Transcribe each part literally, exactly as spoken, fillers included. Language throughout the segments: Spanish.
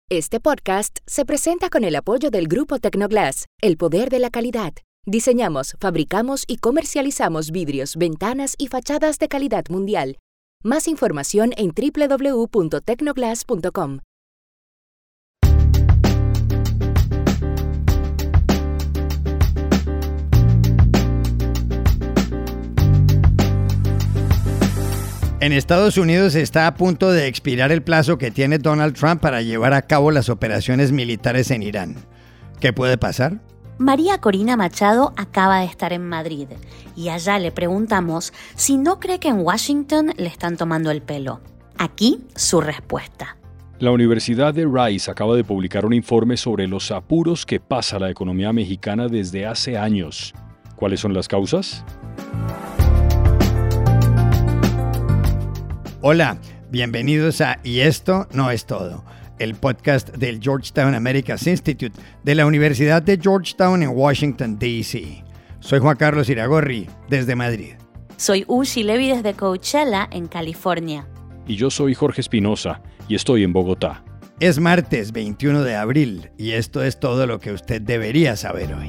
Este podcast se presenta con el apoyo del Grupo Tecnoglass, el poder de la calidad. Diseñamos, fabricamos y comercializamos vidrios, ventanas y fachadas de calidad mundial. Más información en doble u doble u doble u punto tecnoglass punto com. En Estados Unidos está a punto de expirar el plazo que tiene Donald Trump para llevar a cabo las operaciones militares en Irán. ¿Qué puede pasar? María Corina Machado acaba de estar en Madrid y allá le preguntamos si no cree que en Washington le están tomando el pelo. Aquí su respuesta. La Universidad de Rice acaba de publicar un informe sobre los apuros que pasa la economía mexicana desde hace años. ¿Cuáles son las causas? Hola, bienvenidos a Y esto no es todo, el podcast del Georgetown Americas Institute de la Universidad de Georgetown en Washington, D C Soy Juan Carlos Iragorri, desde Madrid. Soy Ushi Levi desde Coachella, en California. Y yo soy Jorge Espinosa y estoy en Bogotá. Es martes veintiuno de abril y esto es todo lo que usted debería saber hoy.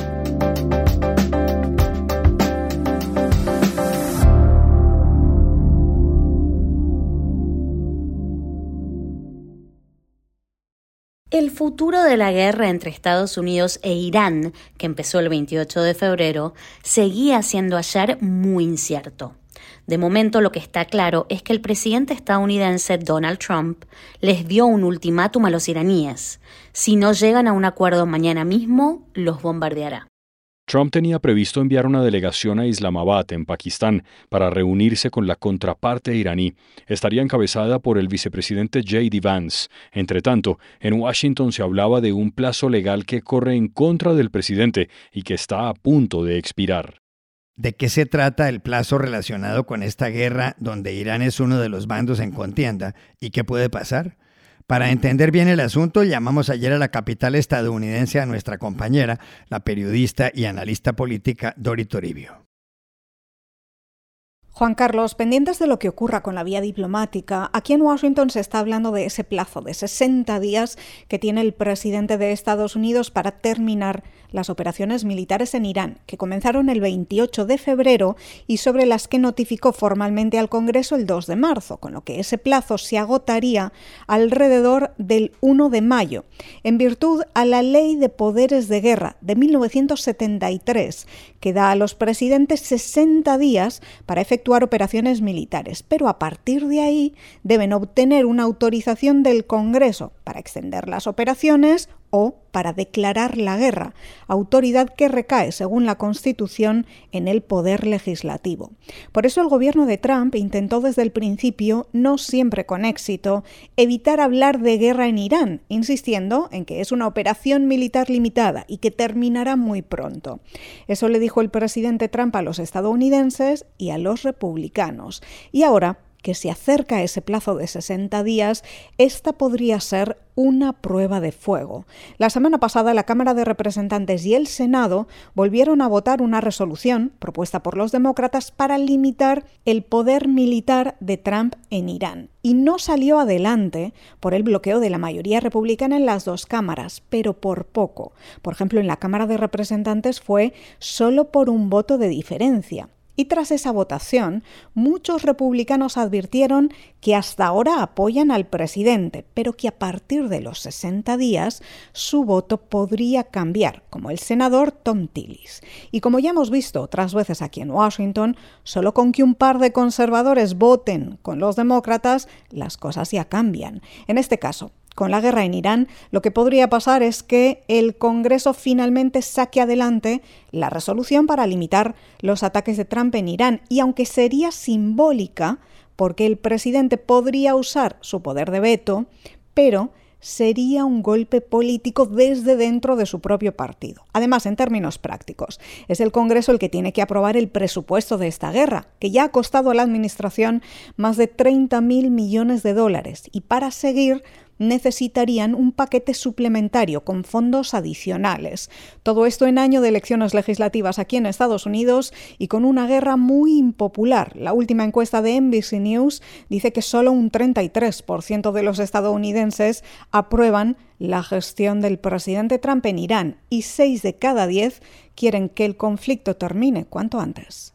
El futuro de la guerra entre Estados Unidos e Irán, que empezó el veintiocho de febrero, seguía siendo ayer muy incierto. De momento, lo que está claro es que el presidente estadounidense Donald Trump les dio un ultimátum a los iraníes. Si no llegan a un acuerdo mañana mismo, los bombardeará. Trump tenía previsto enviar una delegación a Islamabad, en Pakistán, para reunirse con la contraparte iraní. Estaría encabezada por el vicepresidente J D Vance. Entre tanto, en Washington se hablaba de un plazo legal que corre en contra del presidente y que está a punto de expirar. ¿De qué se trata el plazo relacionado con esta guerra donde Irán es uno de los bandos en contienda y qué puede pasar? Para entender bien el asunto, llamamos ayer a la capital estadounidense a nuestra compañera, la periodista y analista política Dori Toribio. Juan Carlos, pendientes de lo que ocurra con la vía diplomática, aquí en Washington se está hablando de ese plazo de sesenta días que tiene el presidente de Estados Unidos para terminar las operaciones militares en Irán, que comenzaron el veintiocho de febrero y sobre las que notificó formalmente al Congreso el dos de marzo, con lo que ese plazo se agotaría alrededor del uno de mayo, en virtud a la Ley de Poderes de Guerra de mil novecientos setenta y tres, que da a los presidentes sesenta días para efectuar operaciones militares, pero a partir de ahí deben obtener una autorización del Congreso para extender las operaciones o para declarar la guerra, autoridad que recae, según la Constitución, en el poder legislativo. Por eso el gobierno de Trump intentó desde el principio, no siempre con éxito, evitar hablar de guerra en Irán, insistiendo en que es una operación militar limitada y que terminará muy pronto. Eso le dijo el presidente Trump a los estadounidenses y a los republicanos. Y ahora, que se acerca ese plazo de sesenta días, esta podría ser una prueba de fuego. La semana pasada, la Cámara de Representantes y el Senado volvieron a votar una resolución propuesta por los demócratas para limitar el poder militar de Trump en Irán. Y no salió adelante por el bloqueo de la mayoría republicana en las dos cámaras, pero por poco. Por ejemplo, en la Cámara de Representantes fue solo por un voto de diferencia. Y tras esa votación, muchos republicanos advirtieron que hasta ahora apoyan al presidente, pero que a partir de los sesenta días su voto podría cambiar, como el senador Thom Tillis. Y como ya hemos visto otras veces aquí en Washington, solo con que un par de conservadores voten con los demócratas, las cosas ya cambian. En este caso, con la guerra en Irán, lo que podría pasar es que el Congreso finalmente saque adelante la resolución para limitar los ataques de Trump en Irán, y aunque sería simbólica, porque el presidente podría usar su poder de veto, pero sería un golpe político desde dentro de su propio partido. Además, en términos prácticos, es el Congreso el que tiene que aprobar el presupuesto de esta guerra, que ya ha costado a la administración más de treinta mil millones de dólares, y para seguir necesitarían un paquete suplementario con fondos adicionales. Todo esto en año de elecciones legislativas aquí en Estados Unidos y con una guerra muy impopular. La última encuesta de N B C News dice que solo un treinta y tres por ciento de los estadounidenses aprueban la gestión del presidente Trump en Irán y seis de cada diez quieren que el conflicto termine cuanto antes.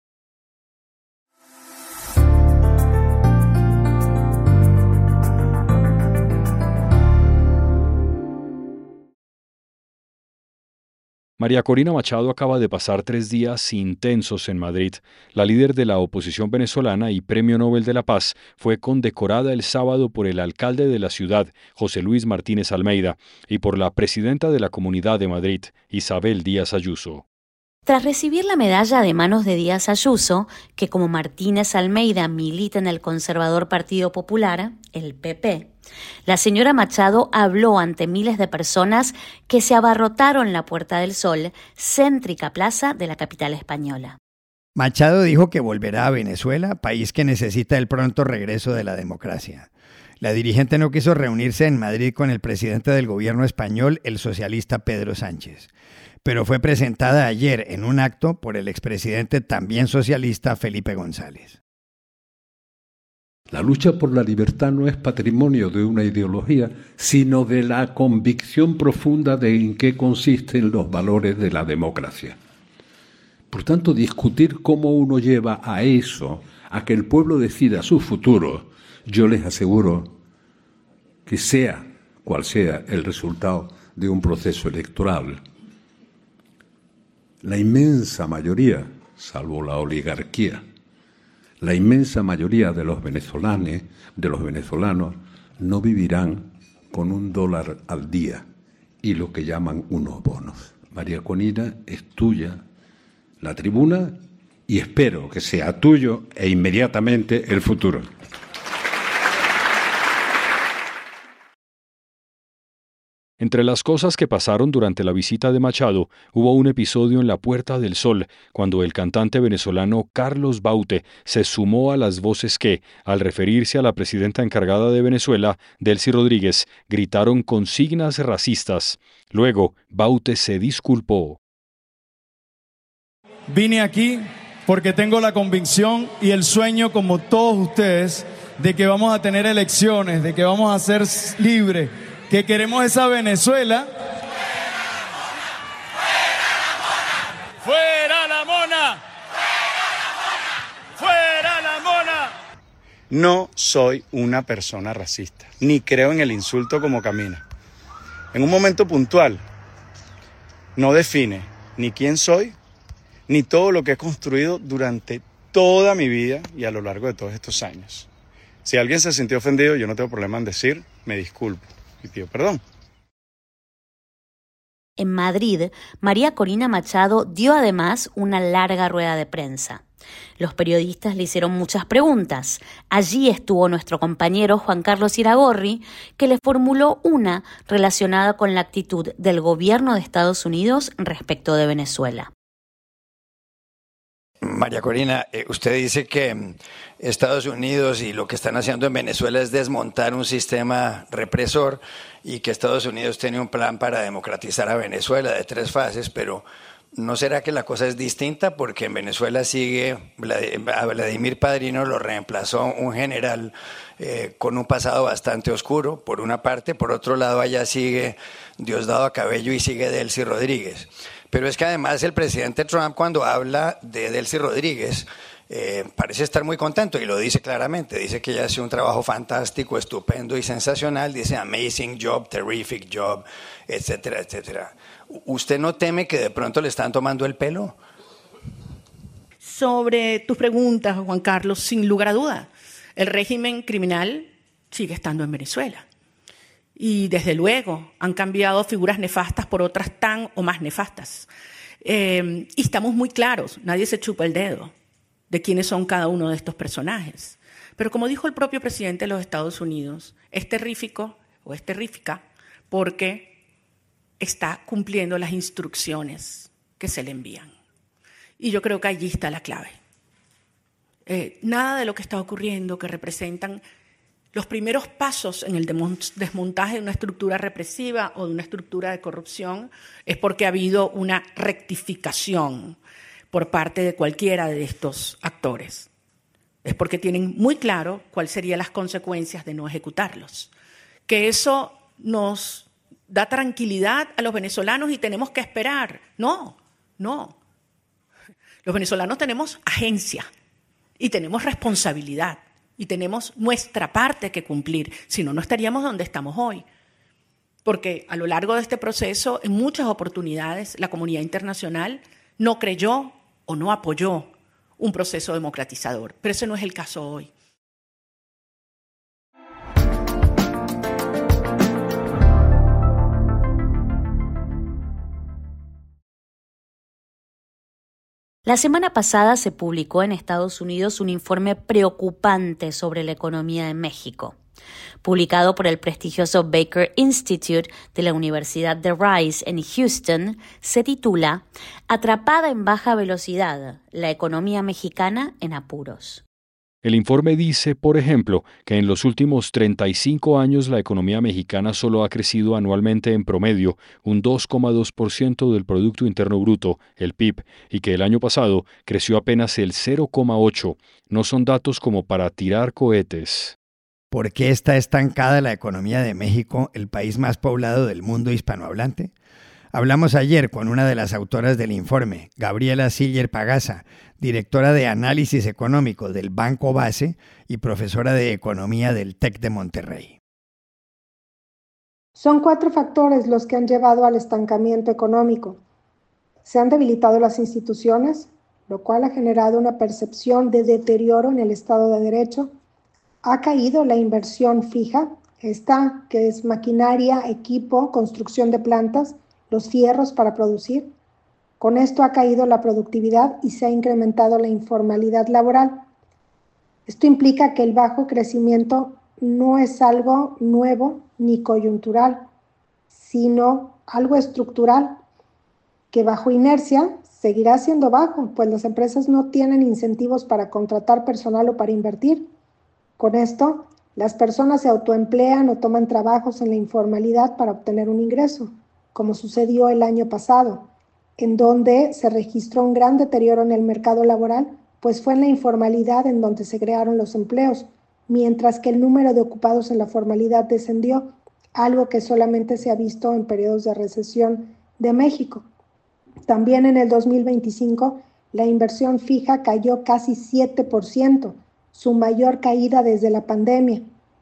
María Corina Machado acaba de pasar tres días intensos en Madrid. La líder de la oposición venezolana y Premio Nobel de la Paz fue condecorada el sábado por el alcalde de la ciudad, José Luis Martínez Almeida, y por la presidenta de la Comunidad de Madrid, Isabel Díaz Ayuso. Tras recibir la medalla de manos de Díaz Ayuso, que como Martínez Almeida milita en el conservador Partido Popular, el P P, la señora Machado habló ante miles de personas que se abarrotaron la Puerta del Sol, céntrica plaza de la capital española. Machado dijo que volverá a Venezuela, país que necesita el pronto regreso de la democracia. La dirigente no quiso reunirse en Madrid con el presidente del gobierno español, el socialista Pedro Sánchez, pero fue presentada ayer en un acto por el expresidente también socialista Felipe González. La lucha por la libertad no es patrimonio de una ideología, sino de la convicción profunda de en qué consisten los valores de la democracia. Por tanto, discutir cómo uno lleva a eso, a que el pueblo decida su futuro, yo les aseguro que sea cual sea el resultado de un proceso electoral, la inmensa mayoría, salvo la oligarquía, la inmensa mayoría de los venezolanos, de los venezolanos no vivirán con un dólar al día y lo que llaman unos bonos. María Corina, es tuya la tribuna y espero que sea tuyo e inmediatamente el futuro. Entre las cosas que pasaron durante la visita de Machado, hubo un episodio en la Puerta del Sol, cuando el cantante venezolano Carlos Baute se sumó a las voces que, al referirse a la presidenta encargada de Venezuela, Delcy Rodríguez, gritaron consignas racistas. Luego, Baute se disculpó. Vine aquí porque tengo la convicción y el sueño, como todos ustedes, de que vamos a tener elecciones, de que vamos a ser libres, que queremos esa Venezuela. ¡Fuera la mona! ¡Fuera la mona! No soy una persona racista, ni creo en el insulto como camina. En un momento puntual, no define ni quién soy, ni todo lo que he construido durante toda mi vida y a lo largo de todos estos años. Si alguien se sintió ofendido, yo no tengo problema en decir, me disculpo y pido perdón. En Madrid, María Corina Machado dio además una larga rueda de prensa. Los periodistas le hicieron muchas preguntas. Allí estuvo nuestro compañero Juan Carlos Iragorri, que le formuló una relacionada con la actitud del gobierno de Estados Unidos respecto de Venezuela. María Corina, eh, usted dice que Estados Unidos y lo que están haciendo en Venezuela es desmontar un sistema represor y que Estados Unidos tiene un plan para democratizar a Venezuela de tres fases, pero ¿no será que la cosa es distinta? Porque en Venezuela sigue, a Vladimir Padrino lo reemplazó un general eh, con un pasado bastante oscuro, por una parte, por otro lado allá sigue Diosdado Cabello y sigue Delcy Rodríguez. Pero es que además el presidente Trump, cuando habla de Delcy Rodríguez, eh, parece estar muy contento y lo dice claramente. Dice que ella hace un trabajo fantástico, estupendo y sensacional. Dice amazing job, terrific job, etcétera, etcétera. ¿Usted no teme que de pronto le están tomando el pelo? Sobre tus preguntas, Juan Carlos, sin lugar a duda, el régimen criminal sigue estando en Venezuela. Y desde luego han cambiado figuras nefastas por otras tan o más nefastas. Eh, y estamos muy claros, nadie se chupa el dedo de quiénes son cada uno de estos personajes. Pero como dijo el propio presidente de los Estados Unidos, es terrífico o es terrífica porque está cumpliendo las instrucciones que se le envían. Y yo creo que allí está la clave. Eh, nada de lo que está ocurriendo que representan Los primeros pasos en el desmontaje de una estructura represiva o de una estructura de corrupción es porque ha habido una rectificación por parte de cualquiera de estos actores. Es porque tienen muy claro cuáles serían las consecuencias de no ejecutarlos. Que eso nos da tranquilidad a los venezolanos y tenemos que esperar. No, no. Los venezolanos tenemos agencia y tenemos responsabilidad. Y tenemos nuestra parte que cumplir, si no, no estaríamos donde estamos hoy. Porque a lo largo de este proceso, en muchas oportunidades, la comunidad internacional no creyó o no apoyó un proceso democratizador. Pero ese no es el caso hoy. La semana pasada se publicó en Estados Unidos un informe preocupante sobre la economía de México. Publicado por el prestigioso Baker Institute de la Universidad de Rice en Houston, se titula Atrapada en baja velocidad, la economía mexicana en apuros. El informe dice, por ejemplo, que en los últimos treinta y cinco años la economía mexicana solo ha crecido anualmente en promedio un dos coma dos por ciento del Producto Interno Bruto, el P I B, y que el año pasado creció apenas el cero coma ocho por ciento. No son datos como para tirar cohetes. ¿Por qué está estancada la economía de México, el país más poblado del mundo hispanohablante? Hablamos ayer con una de las autoras del informe, Gabriela Siller Pagasa, directora de Análisis Económico del Banco Base y profesora de Economía del TEC de Monterrey. Son cuatro factores los que han llevado al estancamiento económico. Se han debilitado las instituciones, lo cual ha generado una percepción de deterioro en el Estado de Derecho. Ha caído la inversión fija, esta que es maquinaria, equipo, construcción de plantas, los fierros para producir. Con esto ha caído la productividad y se ha incrementado la informalidad laboral. Esto implica que el bajo crecimiento no es algo nuevo ni coyuntural, sino algo estructural, que bajo inercia seguirá siendo bajo, pues las empresas no tienen incentivos para contratar personal o para invertir. Con esto, las personas se autoemplean o toman trabajos en la informalidad para obtener un ingreso, como sucedió el año pasado, en donde se registró un gran deterioro en el mercado laboral, pues fue en la informalidad en donde se crearon los empleos, mientras que el número de ocupados en la formalidad descendió, algo que solamente se ha visto en periodos de recesión de México. También en el dos mil veinticinco, la inversión fija cayó casi siete por ciento, su mayor caída desde la pandemia.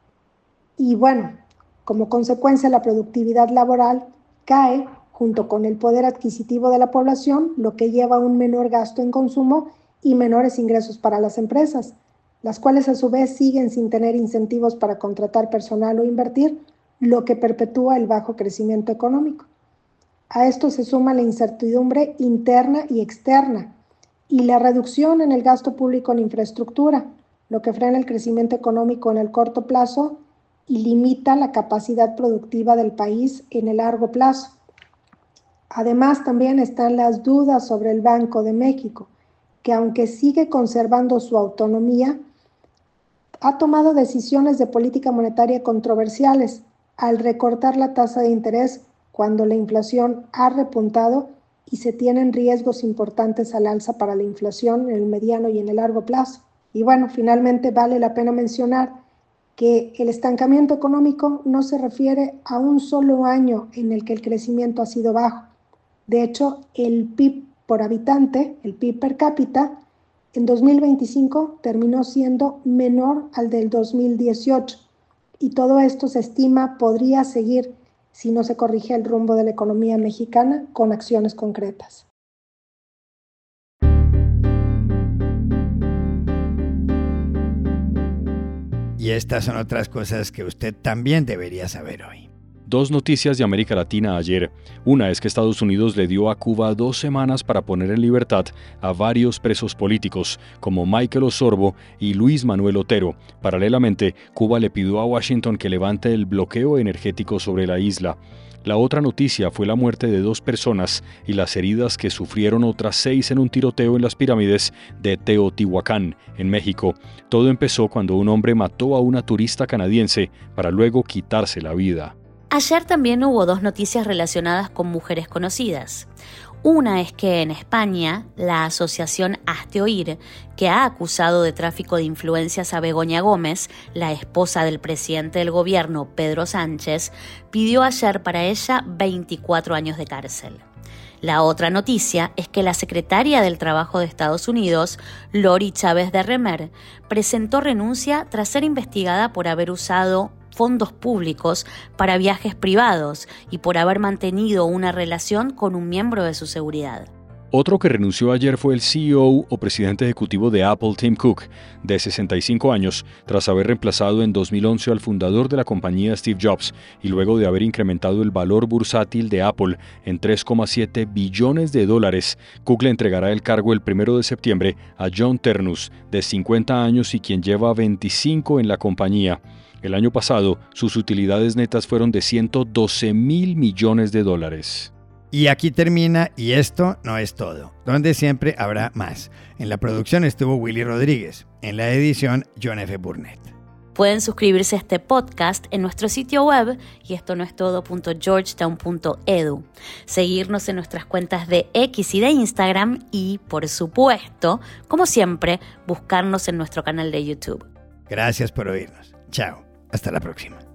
Y bueno, como consecuencia, la productividad laboral cae junto con el poder adquisitivo de la población, lo que lleva a un menor gasto en consumo y menores ingresos para las empresas, las cuales a su vez siguen sin tener incentivos para contratar personal o invertir, lo que perpetúa el bajo crecimiento económico. A esto se suma la incertidumbre interna y externa y la reducción en el gasto público en infraestructura, lo que frena el crecimiento económico en el corto plazo y limita la capacidad productiva del país en el largo plazo. Además, también están las dudas sobre el Banco de México, que aunque sigue conservando su autonomía, ha tomado decisiones de política monetaria controversiales al recortar la tasa de interés cuando la inflación ha repuntado y se tienen riesgos importantes al alza para la inflación en el mediano y en el largo plazo. Y bueno, finalmente vale la pena mencionar que el estancamiento económico no se refiere a un solo año en el que el crecimiento ha sido bajo. De hecho, el P I B por habitante, el P I B per cápita, en dos mil veinticinco terminó siendo menor al del dos mil dieciocho. Y todo esto se estima podría seguir si no se corrige el rumbo de la economía mexicana con acciones concretas. Y estas son otras cosas que usted también debería saber hoy. Dos noticias de América Latina ayer. Una es que Estados Unidos le dio a Cuba dos semanas para poner en libertad a varios presos políticos, como Michael Osorbo y Luis Manuel Otero. Paralelamente, Cuba le pidió a Washington que levante el bloqueo energético sobre la isla. La otra noticia fue la muerte de dos personas y las heridas que sufrieron otras seis en un tiroteo en las pirámides de Teotihuacán, en México. Todo empezó cuando un hombre mató a una turista canadiense para luego quitarse la vida. Ayer también hubo dos noticias relacionadas con mujeres conocidas. Una es que en España, la asociación Hazte Oír, que ha acusado de tráfico de influencias a Begoña Gómez, la esposa del presidente del gobierno, Pedro Sánchez, pidió ayer para ella veinticuatro años de cárcel. La otra noticia es que la secretaria del Trabajo de Estados Unidos, Lori Chávez de Remer, presentó renuncia tras ser investigada por haber usado fondos públicos para viajes privados y por haber mantenido una relación con un miembro de su seguridad. Otro que renunció ayer fue el C E O o presidente ejecutivo de Apple, Tim Cook, de sesenta y cinco años, tras haber reemplazado en dos mil once al fundador de la compañía, Steve Jobs, y luego de haber incrementado el valor bursátil de Apple en tres coma siete billones de dólares. Cook le entregará el cargo el primero de septiembre a John Ternus, de cincuenta años y quien lleva veinticinco en la compañía. El año pasado, sus utilidades netas fueron de ciento doce mil millones de dólares. Y aquí termina, y esto no es todo, donde siempre habrá más. En la producción estuvo Willy Rodríguez, en la edición John F. Burnett. Pueden suscribirse a este podcast en nuestro sitio web y esto no es todo punto georgetown punto edu. Seguirnos en nuestras cuentas de X y de Instagram y, por supuesto, como siempre, buscarnos en nuestro canal de YouTube. Gracias por oírnos. Chao. Hasta la próxima.